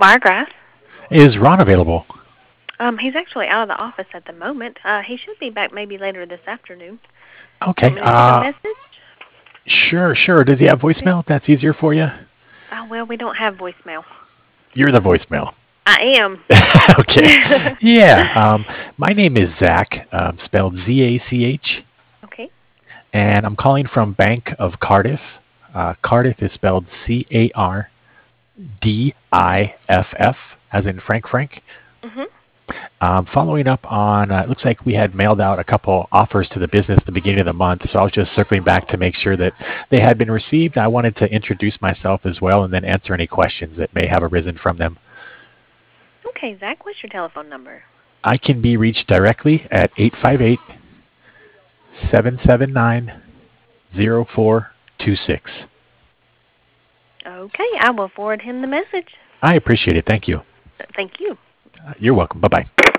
Wiregrass. Is Ron available? He's actually out of the office at the moment. He should be back maybe later this afternoon. You Okay. want me to take a message? Sure. Does he have Okay. voicemail? That's easier for you. Oh, well, we don't have voicemail. You're the voicemail. I am. Okay. Yeah. My name is Zach, spelled Zach, Okay. and I'm calling from Bank of Cardiff. Cardiff is spelled Cardiff, as in Frank. Mhm. Following up on, it looks like we had mailed out a couple offers to the business at the beginning of the month, so I was just circling back to make sure that they had been received. I wanted to introduce myself as well and then answer any questions that may have arisen from them. Okay, Zach, what's your telephone number? I can be reached directly at 858-779-0426. Okay, I will forward him the message. I appreciate it. Thank you. Thank you. You're welcome. Bye-bye.